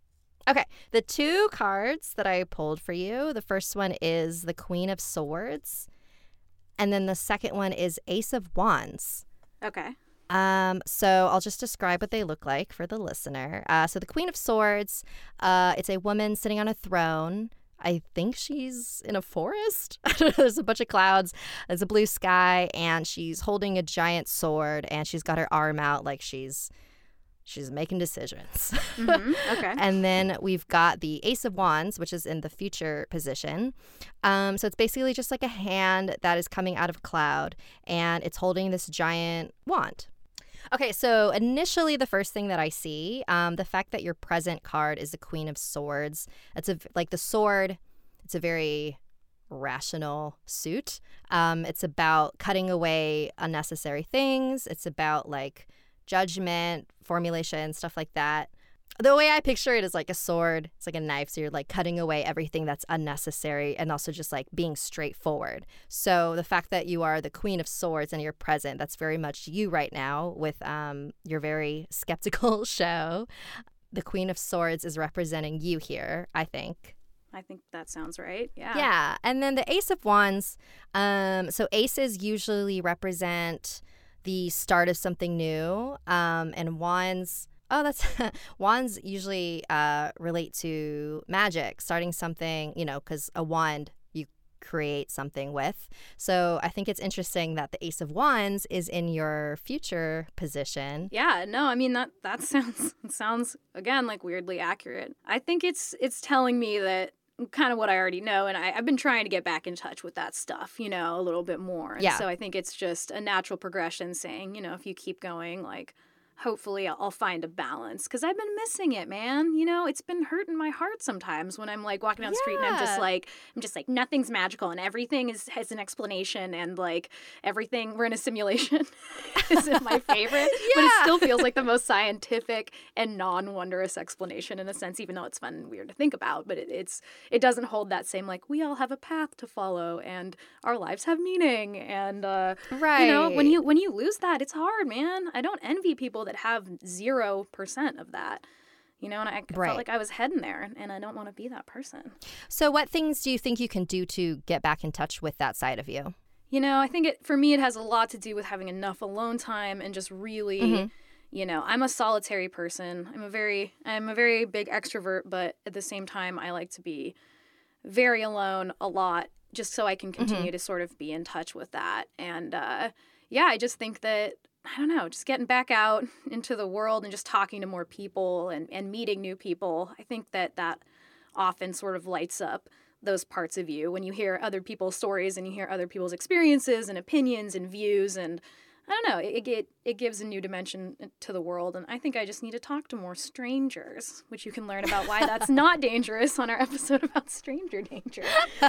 Speaker 5: Okay, the two cards that I pulled for you, the first one is the Queen of Swords, and then the second one is Ace of Wands.
Speaker 6: Okay.
Speaker 5: Um, so I'll just describe what they look like for the listener. Uh, so the Queen of Swords, uh, it's a woman sitting on a throne. I think she's in a forest. There's a bunch of clouds. There's a blue sky, and she's holding a giant sword, and she's got her arm out like she's she's making decisions.
Speaker 6: Mm-hmm. Okay.
Speaker 5: And then we've got the Ace of Wands, which is in the future position. Um, so it's basically just like a hand that is coming out of a cloud, and it's holding this giant wand. Okay, so initially the first thing that I see, um, the fact that your present card is the Queen of Swords. It's a, like the sword, it's a very rational suit. Um, it's about cutting away unnecessary things. It's about like judgment, formulation, stuff like that. The way I picture it is like a sword. It's like a knife. So you're like cutting away everything that's unnecessary and also just like being straightforward. So the fact that you are the Queen of Swords and you're present, that's very much you right now with um, your very skeptical show. The Queen of Swords is representing you here, I think.
Speaker 6: I think that sounds right. Yeah.
Speaker 5: Yeah. And then the Ace of Wands. Um, so aces usually represent the start of something new. Um, and wands... Oh, that's wands usually uh, relate to magic, starting something, you know, because a wand you create something with. So I think it's interesting that the Ace of Wands is in your future position.
Speaker 6: Yeah, no, I mean that that sounds sounds again like weirdly accurate. I think it's it's telling me that kind of what I already know, and I, I've been trying to get back in touch with that stuff, you know, a little bit more. And
Speaker 5: yeah.
Speaker 6: So I think it's just a natural progression, saying, you know, if you keep going, like, hopefully I'll find a balance, because I've been missing it, man. You know, it's been hurting my heart sometimes when I'm like walking down the street and I'm just like, I'm just like, nothing's magical and everything is has an explanation, and like everything, we're in a simulation isn't my favorite, yeah. But it still feels like the most scientific and non-wondrous explanation in a sense, even though it's fun and weird to think about. But it, it's it doesn't hold that same like, we all have a path to follow and our lives have meaning, and uh,
Speaker 5: right.
Speaker 6: You know, when you when you lose that, it's hard, man. I don't envy people that have zero percent of that, you know, and I
Speaker 5: right.
Speaker 6: felt like I was heading there, and I don't want to be that person.
Speaker 5: So what things do you think you can do to get back in touch with that side of you?
Speaker 6: You know, I think it for me, it has a lot to do with having enough alone time and just really, mm-hmm. you know, I'm a solitary person. I'm a very, I'm a very big extrovert, but at the same time, I like to be very alone a lot, just so I can continue mm-hmm. to sort of be in touch with that. And uh, yeah, I just think that, I don't know, just getting back out into the world and just talking to more people and, and meeting new people. I think that that often sort of lights up those parts of you when you hear other people's stories and you hear other people's experiences and opinions and views. And I don't know, it, it, it gives a new dimension to the world. And I think I just need to talk to more strangers, which you can learn about why that's not dangerous on our episode about stranger danger.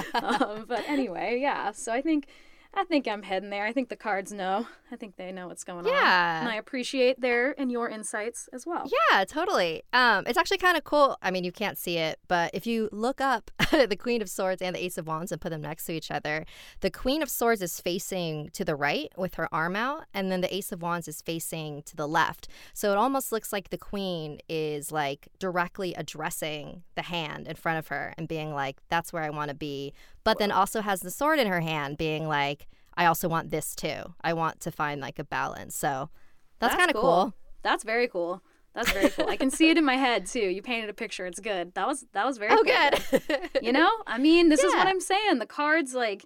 Speaker 6: um, but anyway, yeah, so I think... I think I'm heading there. I think the cards know. I think they know what's going
Speaker 5: yeah.
Speaker 6: on. Yeah. And I appreciate their and your insights as well.
Speaker 5: Yeah, totally. Um, it's actually kind of cool. I mean, you can't see it, but if you look up the Queen of Swords and the Ace of Wands and put them next to each other, the Queen of Swords is facing to the right with her arm out, and then the Ace of Wands is facing to the left. So it almost looks like the Queen is like directly addressing the hand in front of her and being like, that's where I want to be. But Whoa. Then also has the sword in her hand being like, I also want this too. I want to find like a balance. So that's, that's kind of cool. cool.
Speaker 6: That's very cool. That's very cool. I can see it in my head too. You painted a picture. It's good. That was that was very
Speaker 5: oh,
Speaker 6: cool.
Speaker 5: good.
Speaker 6: You know? I mean, this
Speaker 5: yeah.
Speaker 6: is what I'm saying. The cards, like,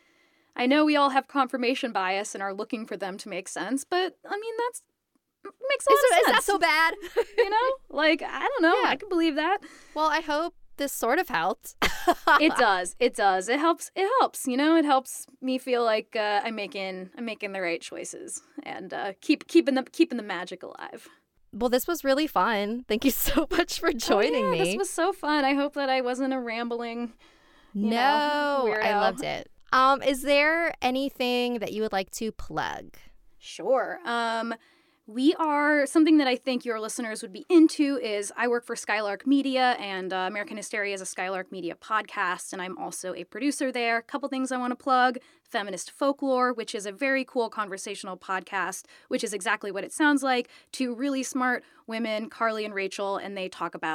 Speaker 6: I know we all have confirmation bias and are looking for them to make sense, but I mean, that's makes a lot
Speaker 5: is,
Speaker 6: of sense.
Speaker 5: Is that so bad?
Speaker 6: You know? Like, I don't know.
Speaker 5: Yeah.
Speaker 6: I can believe that.
Speaker 5: Well, I hope this sort of helped.
Speaker 6: It does. It does. It helps. It helps. You know, it helps me feel like uh, I'm making I'm making the right choices and uh, keep keeping the keeping the magic alive.
Speaker 5: Well, this was really fun. Thank you so much for joining
Speaker 6: oh, yeah,
Speaker 5: me.
Speaker 6: This was so fun. I hope that I wasn't a rambling. You
Speaker 5: no,
Speaker 6: know, weirdo.
Speaker 5: I loved it. Um, is there anything that you would like to plug?
Speaker 6: Sure. Um. We are, something that I think your listeners would be into is I work for Skylark Media, and uh, American Hysteria is a Skylark Media podcast, and I'm also a producer there. A couple things I want to plug. Feminist Folklore, which is a very cool conversational podcast, which is exactly what it sounds like. Two really smart women, Carly and Rachel, and they talk about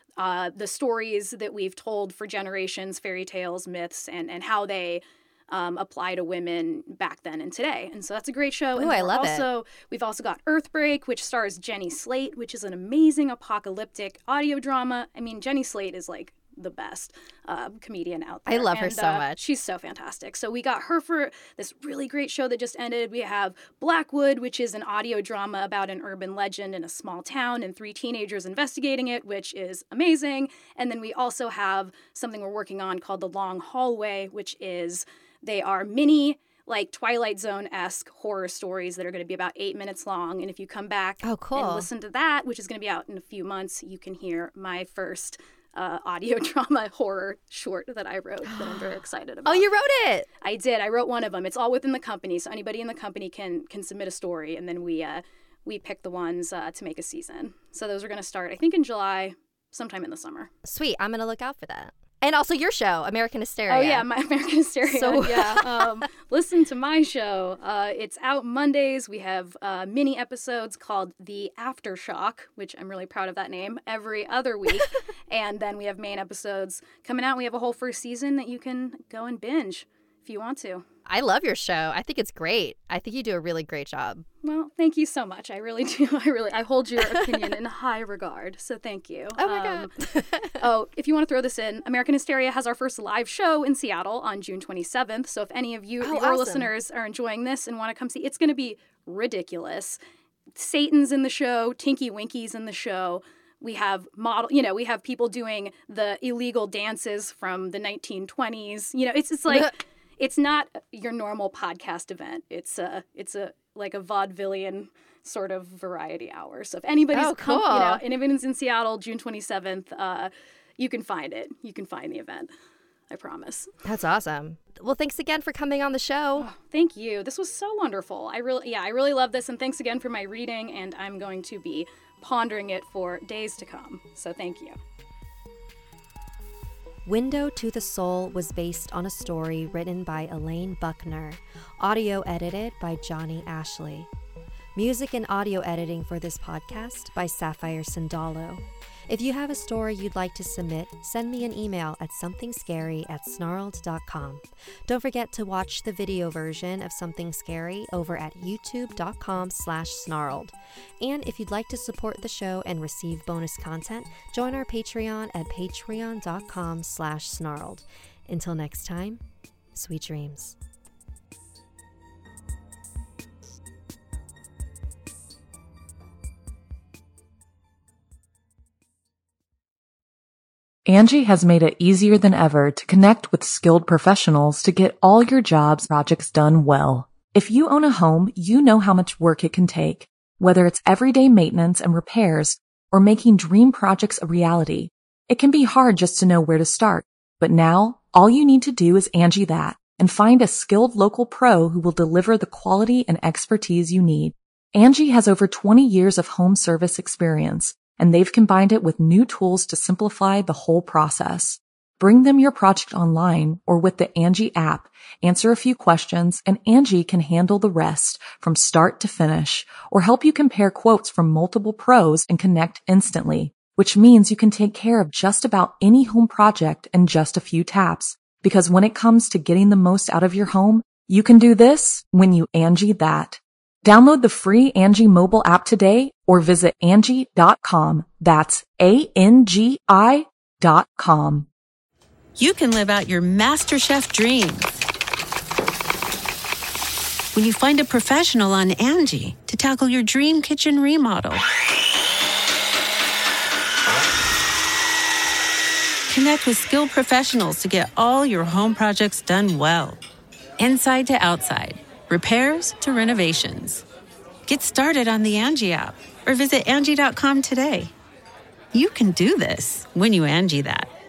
Speaker 6: uh, the stories that we've told for generations, fairy tales, myths, and, and how they Um, apply to women back then and today. And so that's a great show.
Speaker 5: Ooh,
Speaker 6: and
Speaker 5: I love
Speaker 6: also,
Speaker 5: it.
Speaker 6: We've also got Earthbreak, which stars Jenny Slate, which is an amazing apocalyptic audio drama. I mean, Jenny Slate is like the best uh, comedian out there.
Speaker 5: I love her
Speaker 6: and,
Speaker 5: so
Speaker 6: uh,
Speaker 5: much.
Speaker 6: She's so fantastic. So we got her for this really great show that just ended. We have Blackwood, which is an audio drama about an urban legend in a small town and three teenagers investigating it, which is amazing. And then we also have something we're working on called The Long Hallway, which is They are mini, like Twilight Zone-esque horror stories that are going to be about eight minutes long. And if you come back
Speaker 5: oh, cool.
Speaker 6: and listen to that, which is going to be out in a few months, you can hear my first uh, audio drama horror short that I wrote that I'm very excited about.
Speaker 5: Oh, you wrote it?
Speaker 6: I did. I wrote one of them. It's all within the company, so anybody in the company can can submit a story, and then we uh, we pick the ones uh, to make a season. So those are going to start, I think, in July, sometime in the summer.
Speaker 5: Sweet. I'm going to look out for that. And also your show, American Hysteria.
Speaker 6: Oh, yeah, my American Hysteria.
Speaker 5: So...
Speaker 6: yeah. Um, listen to my show. Uh, it's out Mondays. We have uh, mini episodes called The Aftershock, which I'm really proud of that name, every other week. And then we have main episodes coming out. We have a whole first season that you can go and binge if you want to.
Speaker 5: I love your show. I think it's great. I think you do a really great job.
Speaker 6: Well, thank you so much. I really do. I really, I hold your opinion in high regard. So thank you.
Speaker 5: Oh my
Speaker 6: um,
Speaker 5: God.
Speaker 6: oh, if you want to throw this in, American Hysteria has our first live show in Seattle on June twenty-seventh. So if any of you,
Speaker 5: oh,
Speaker 6: your
Speaker 5: awesome.
Speaker 6: listeners, are enjoying this and want to come see, it's going to be ridiculous. Satan's in the show. Tinky Winky's in the show. We have model, you know, we have people doing the illegal dances from the nineteen twenties. You know, it's it's like. It's not your normal podcast event. It's a, it's a like a vaudevillian sort of variety hour. So if anybody's,
Speaker 5: oh, cool.
Speaker 6: come, you know, and if it's in Seattle, June twenty-seventh, uh, you can find it. You can find the event. I promise.
Speaker 5: That's awesome. Well, thanks again for coming on the show.
Speaker 6: Oh, thank you. This was so wonderful. I really, yeah, I really love this. And thanks again for my reading. And I'm going to be pondering it for days to come. So thank you.
Speaker 5: Window to the Soul was based on a story written by Elaine Buckner, audio edited by Johnny Ashley. Music and audio editing for this podcast by Sapphire Sandalo. If you have a story you'd like to submit, send me an email at somethingscary at snarled dot com. Don't forget to watch the video version of Something Scary over at youtube.com slash snarled. And if you'd like to support the show and receive bonus content, join our Patreon at patreon.com slash snarled. Until next time, sweet dreams.
Speaker 1: Angie has made it easier than ever to connect with skilled professionals to get all your jobs projects done well. If you own a home, you know how much work it can take, whether it's everyday maintenance and repairs or making dream projects a reality. It can be hard just to know where to start, but now all you need to do is Angie that and find a skilled local pro who will deliver the quality and expertise you need. Angie has over twenty years of home service experience, and they've combined it with new tools to simplify the whole process. Bring them your project online or with the Angie app, answer a few questions, and Angie can handle the rest from start to finish, or help you compare quotes from multiple pros and connect instantly, which means you can take care of just about any home project in just a few taps. Because when it comes to getting the most out of your home, you can do this when you Angie that. Download the free Angie mobile app today or visit Angie dot com. That's A N G I dot com.
Speaker 7: You can live out your MasterChef dreams when you find a professional on Angie to tackle your dream kitchen remodel. Connect with skilled professionals to get all your home projects done well. Inside to outside. Repairs to renovations. Get started on the Angie app or visit Angie dot com today. You can do this when you Angie that.